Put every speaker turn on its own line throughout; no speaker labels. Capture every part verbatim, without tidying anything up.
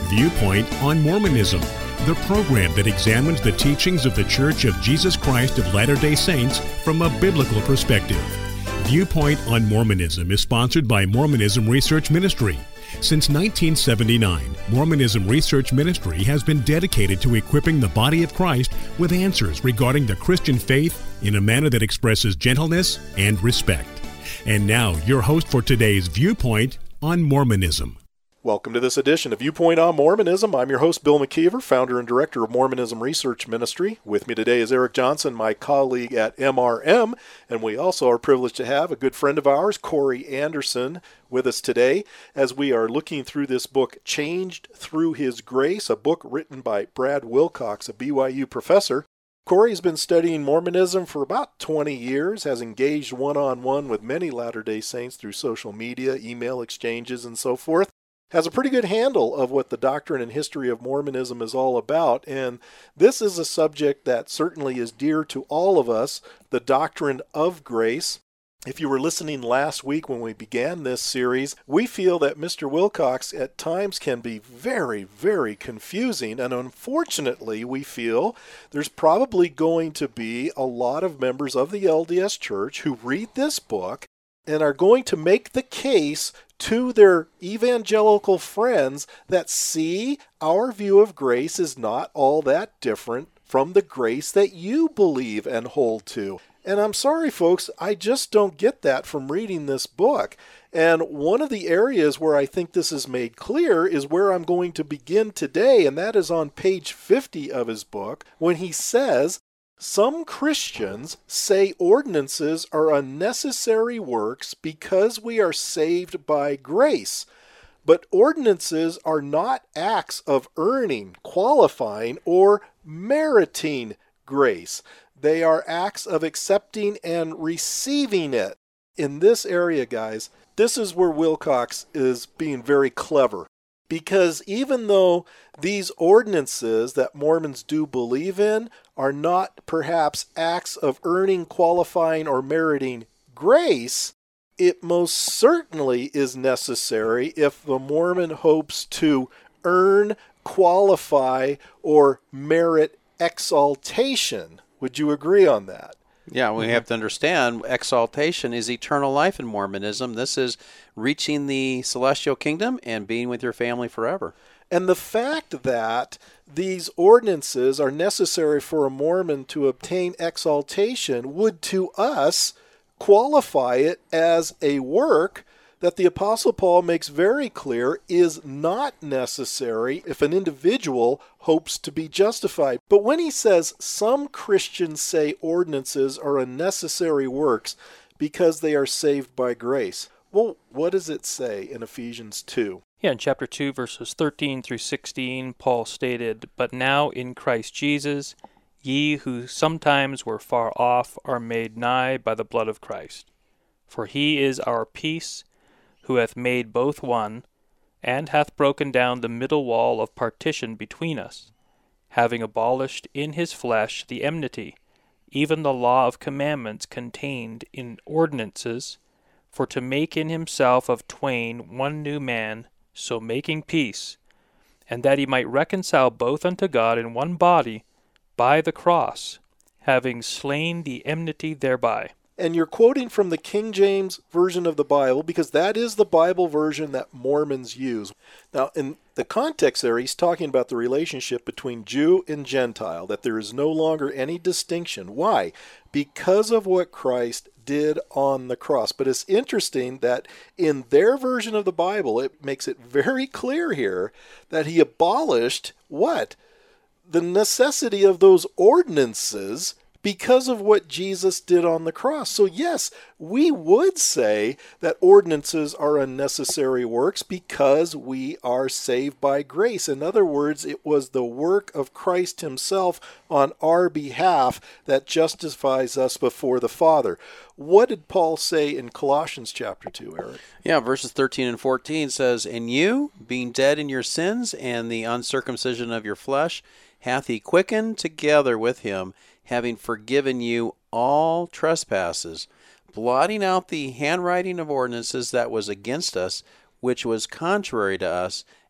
Viewpoint on Mormonism, the program that examines the teachings of the Church of Jesus Christ of Latter-day Saints from a biblical perspective. Viewpoint on Mormonism is sponsored by Mormonism Research Ministry. Since nineteen seventy-nine, Mormonism Research Ministry has been dedicated to equipping the body of Christ with answers regarding the Christian faith in a manner that expresses gentleness and respect. And now, your host for today's Viewpoint on Mormonism.
Welcome to this edition of Viewpoint on Mormonism. I'm your host, Bill McKeever, founder and director of Mormonism Research Ministry. With me today is Eric Johnson, my colleague at M R M, and we also are privileged to have a good friend of ours, Corey Anderson, with us today as we are looking through this book, Changed Through His Grace, a book written by Brad Wilcox, a B Y U professor. Corey's been studying Mormonism for about twenty years, has engaged one-on-one with many Latter-day Saints through social media, email exchanges, and so forth. Has a pretty good handle of what the doctrine and history of Mormonism is all about, and this is a subject that certainly is dear to all of us, the doctrine of grace. If you were listening last week when we began this series, we feel that Mister Wilcox at times can be very, very confusing, and unfortunately we feel there's probably going to be a lot of members of the L D S Church who read this book and are going to make the case to their evangelical friends that, see, our view of grace is not all that different from the grace that you believe and hold to. And I'm sorry, folks, I just don't get that from reading this book. And one of the areas where I think this is made clear is where I'm going to begin today, and that is on page fifty of his book, when he says, some Christians say ordinances are unnecessary works because we are saved by grace. But ordinances are not acts of earning, qualifying, or meriting grace. They are acts of accepting and receiving it. In this area, guys, this is where Wilcox is being very clever. Because even though these ordinances that Mormons do believe in are not perhaps acts of earning, qualifying, or meriting grace, it most certainly is necessary if the Mormon hopes to earn, qualify, or merit exaltation. Would you agree on that?
Yeah, we have to understand exaltation is eternal life in Mormonism. This is reaching the celestial kingdom and being with your family forever.
And the fact that these ordinances are necessary for a Mormon to obtain exaltation would to us qualify it as a work that the Apostle Paul makes very clear is not necessary if an individual hopes to be justified. But when he says some Christians say ordinances are unnecessary works because they are saved by grace, well, what does it say in Ephesians two?
Yeah, in chapter two, verses thirteen through sixteen, Paul stated, "But now in Christ Jesus, ye who sometimes were far off are made nigh by the blood of Christ. For he is our peace, who hath made both one, and hath broken down the middle wall of partition between us, having abolished in his flesh the enmity, even the law of commandments contained in ordinances, for to make in himself of twain one new man, so making peace, and that he might reconcile both unto God in one body by the cross, having slain the enmity thereby."
And you're quoting from the King James Version of the Bible because that is the Bible version that Mormons use. Now, in the context there, he's talking about the relationship between Jew and Gentile, that there is no longer any distinction. Why? Because of what Christ did on the cross. But it's interesting that in their version of the Bible, it makes it very clear here that he abolished what? The necessity of those ordinances because of what Jesus did on the cross. So yes, we would say that ordinances are unnecessary works because we are saved by grace. In other words, it was the work of Christ himself on our behalf that justifies us before the Father. What did Paul say in Colossians chapter two, Eric?
Yeah, verses thirteen and fourteen says, "And you, being dead in your sins and the uncircumcision of your flesh, hath he quickened together with him, having forgiven you all trespasses, blotting out the handwriting of ordinances that was against us, which was contrary to us,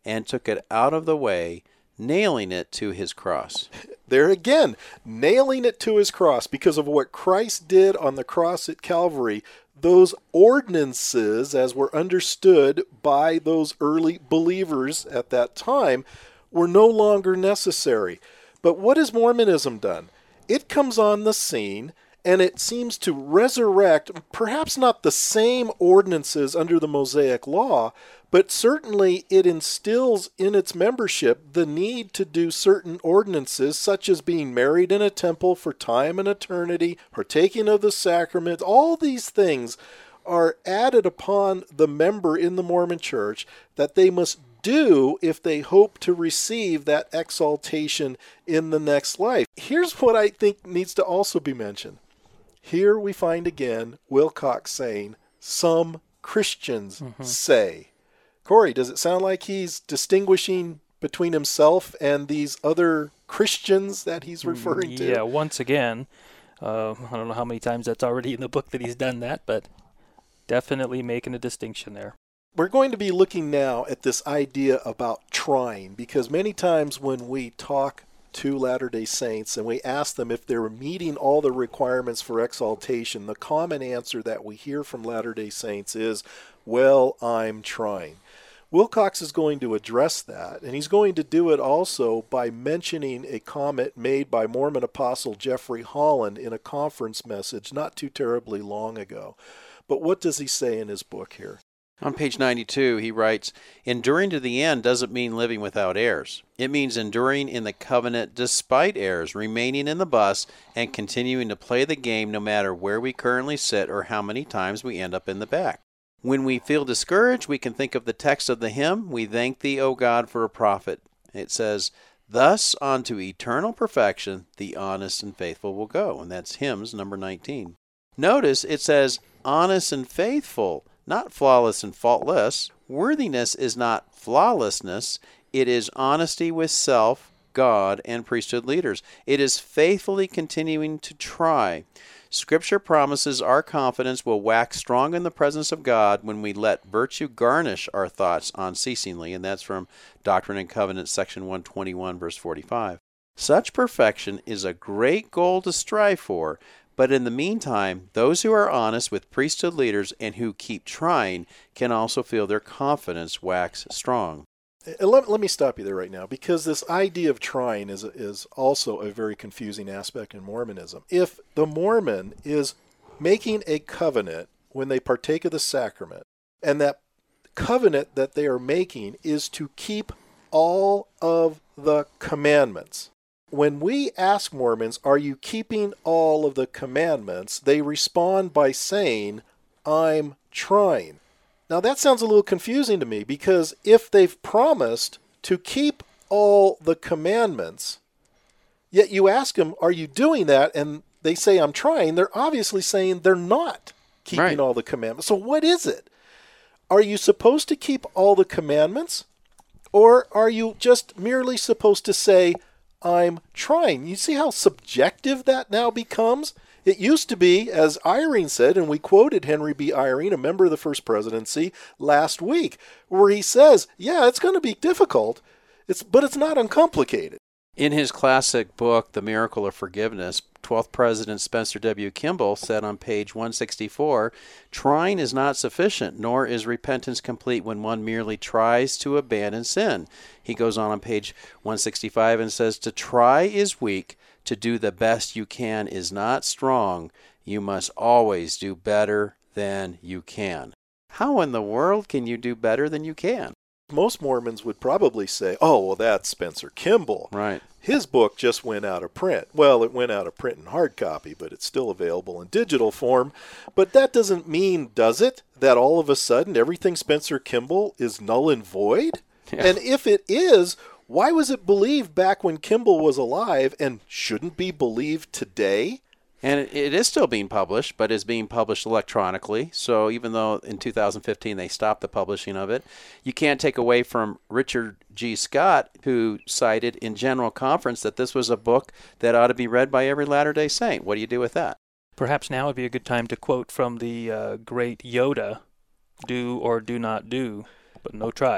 and took it out of the way, nailing it to his cross.
There again, nailing it to his cross. Because of what Christ did on the cross at Calvary, those ordinances, as were understood by those early believers at that time, were no longer necessary. But what has Mormonism done? It comes on the scene, and it seems to resurrect, perhaps not the same ordinances under the Mosaic Law, but certainly it instills in its membership the need to do certain ordinances, such as being married in a temple for time and eternity, partaking of the sacrament. All these things are added upon the member in the Mormon Church that they must do if they hope to receive that exaltation in the next life. Here's what I think needs to also be mentioned. Here we find again Wilcox saying, some Christians mm-hmm. say. Corey, does it sound like he's distinguishing between himself and these other Christians that he's referring to?
Yeah, once again, uh, I don't know how many times that's already in the book that he's done that, but definitely making a distinction there.
We're going to be looking now at this idea about trying, because many times when we talk to Latter-day Saints and we ask them if they're meeting all the requirements for exaltation, the common answer that we hear from Latter-day Saints is, well, I'm trying. Wilcox is going to address that, and he's going to do it also by mentioning a comment made by Mormon apostle Jeffrey Holland in a conference message not too terribly long ago. But what does he say in his book here?
On page ninety-two, he writes, enduring to the end doesn't mean living without errors. It means enduring in the covenant despite errors, remaining in the bus, and continuing to play the game no matter where we currently sit or how many times we end up in the back. When we feel discouraged, we can think of the text of the hymn, We Thank Thee, O God, for a Prophet. It says, thus unto eternal perfection the honest and faithful will go. And that's hymns number nineteen. Notice it says honest and faithful, not flawless and faultless. Worthiness is not flawlessness. It is honesty with self, God, and priesthood leaders. It is faithfully continuing to try. Scripture promises our confidence will wax strong in the presence of God when we let virtue garnish our thoughts unceasingly, and that's from Doctrine and Covenants, section one twenty-one, verse forty-five. Such perfection is a great goal to strive for, but in the meantime, those who are honest with priesthood leaders and who keep trying can also feel their confidence wax strong.
Let, let me stop you there right now, because this idea of trying is is also a very confusing aspect in Mormonism. If the Mormon is making a covenant when they partake of the sacrament, and that covenant that they are making is to keep all of the commandments, when we ask Mormons, are you keeping all of the commandments, they respond by saying, I'm trying. Now that sounds a little confusing to me, because if they've promised to keep all the commandments, yet you ask them, are you doing that? And they say, I'm trying. They're obviously saying they're not keeping right. all the commandments. So what is it? Are you supposed to keep all the commandments? Or are you just merely supposed to say, I'm trying? You see how subjective that now becomes? It used to be, as Eyring said, and we quoted Henry B. Eyring, a member of the First Presidency, last week, where he says, yeah, it's going to be difficult, it's, but it's not uncomplicated.
In his classic book, The Miracle of Forgiveness, twelfth President Spencer W. Kimball said on page one sixty-four, trying is not sufficient, nor is repentance complete when one merely tries to abandon sin. He goes on on page one sixty-five and says, to try is weak, to do the best you can is not strong. You must always do better than you can. How in the world can you do better than you can?
Most Mormons would probably say, oh, well, that's Spencer Kimball.
Right.
His book just went out of print. Well, it went out of print in hard copy, but it's still available in digital form. But that doesn't mean, does it, that all of a sudden everything Spencer Kimball is null and void? Yeah. And if it is, why was it believed back when Kimball was alive and shouldn't be believed today?
And it, it is still being published, but is being published electronically. So even though in two thousand fifteen they stopped the publishing of it, you can't take away from Richard G. Scott, who cited in General Conference that this was a book that ought to be read by every Latter-day Saint. What do you do with that?
Perhaps now would be a good time to quote from the uh, great Yoda, do or do not do, but no try.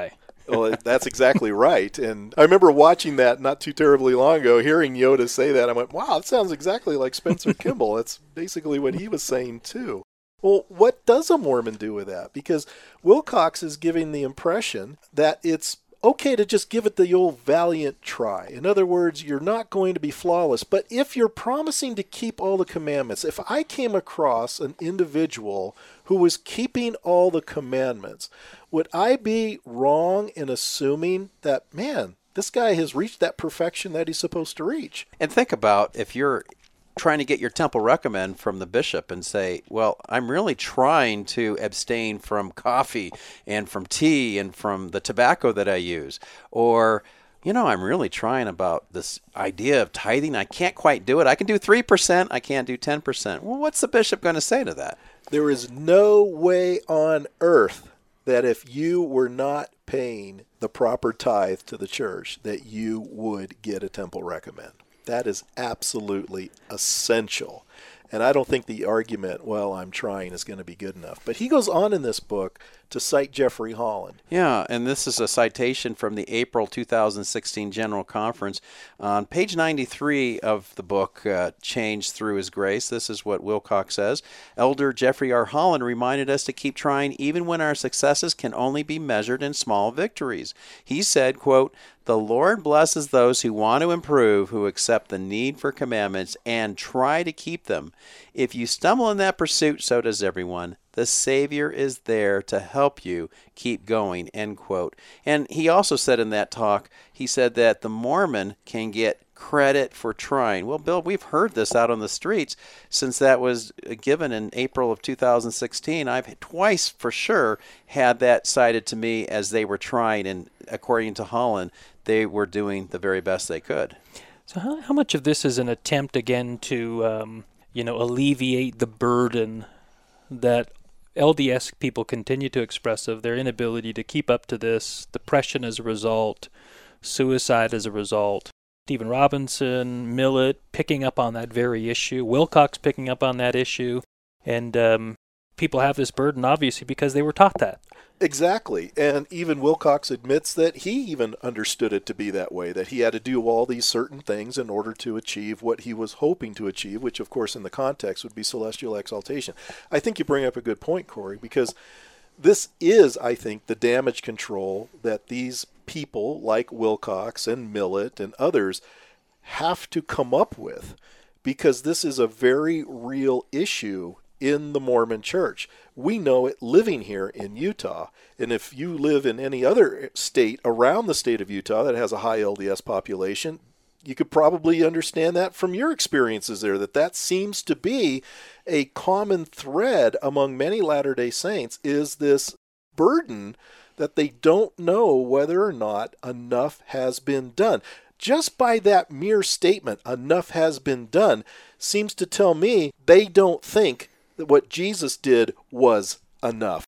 Well, that's exactly right. And I remember watching that not too terribly long ago, hearing Yoda say that. I went, wow, that sounds exactly like Spencer Kimball. That's basically what he was saying, too. Well, what does a Mormon do with that? Because Wilcox is giving the impression that it's okay to just give it the old valiant try. In other words, you're not going to be flawless. But if you're promising to keep all the commandments, if I came across an individual who was keeping all the commandments, would I be wrong in assuming that, man, this guy has reached that perfection that he's supposed to reach?
And think about if you're trying to get your temple recommend from the bishop and say, well, I'm really trying to abstain from coffee and from tea and from the tobacco that I use. Or, you know, I'm really trying about this idea of tithing. I can't quite do it. I can do three percent. I can't do ten percent. Well, what's the bishop going to say to that?
There is no way on earth that if you were not paying the proper tithe to the church that you would get a temple recommend. That is absolutely essential. And I don't think the argument, well, I'm trying, is going to be good enough. But he goes on in this book to cite Jeffrey Holland.
Yeah, and this is a citation from the April two thousand sixteen General Conference. On page ninety-three of the book, uh, Change Through His Grace, this is what Wilcox says. Elder Jeffrey R. Holland reminded us to keep trying even when our successes can only be measured in small victories. He said, quote, "The Lord blesses those who want to improve, who accept the need for commandments and try to keep them. If you stumble in that pursuit, so does everyone. The Savior is there to help you keep going," end quote. And he also said in that talk, he said that the Mormon can get credit for trying. Well, Bill, we've heard this out on the streets since that was given in April of two thousand sixteen. I've twice for sure had that cited to me as they were trying, and according to Holland, they were doing the very best they could.
So how, how much of this is an attempt again to, um, you know, alleviate the burden that L D S people continue to express of their inability to keep up to this, depression as a result, suicide as a result? Stephen Robinson, Millet picking up on that very issue, Wilcox picking up on that issue, and um, people have this burden obviously because they were taught that.
Exactly. And even Wilcox admits that he even understood it to be that way, that he had to do all these certain things in order to achieve what he was hoping to achieve, which of course in the context would be celestial exaltation. I think you bring up a good point, Corey, because this is, I think, the damage control that these people like Wilcox and Millet and others have to come up with, because this is a very real issue in the Mormon church. We know it living here in Utah. And if you live in any other state around the state of Utah that has a high L D S population, you could probably understand that from your experiences there, that that seems to be a common thread among many Latter-day Saints, is this burden that they don't know whether or not enough has been done. Just by that mere statement, enough has been done, seems to tell me they don't think that what Jesus did was enough.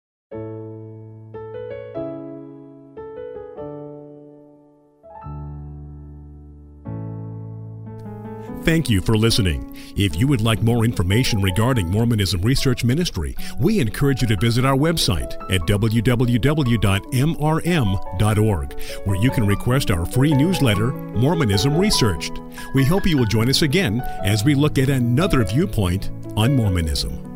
Thank you for listening. If you would like more information regarding Mormonism Research Ministry, we encourage you to visit our website at w w w dot m r m dot org, where you can request our free newsletter, Mormonism Researched. We hope you will join us again as we look at another viewpoint on Mormonism.